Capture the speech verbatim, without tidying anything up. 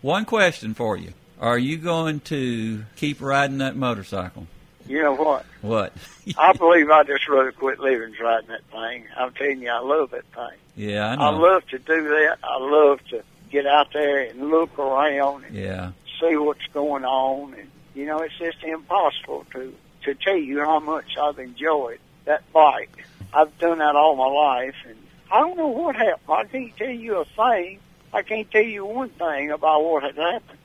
One question for you. Are you going to keep riding that motorcycle? You know what? What? I believe I just rather quit living riding that thing. I'm telling you, I love that thing. Yeah, I know. I love to do that. I love to get out there and look around and yeah. see what's going on. And, you know, it's just impossible to, to tell you how much I've enjoyed that bike. I've done that all my life, and I don't know what happened. I can't tell you a thing. I can't tell you one thing about what had happened.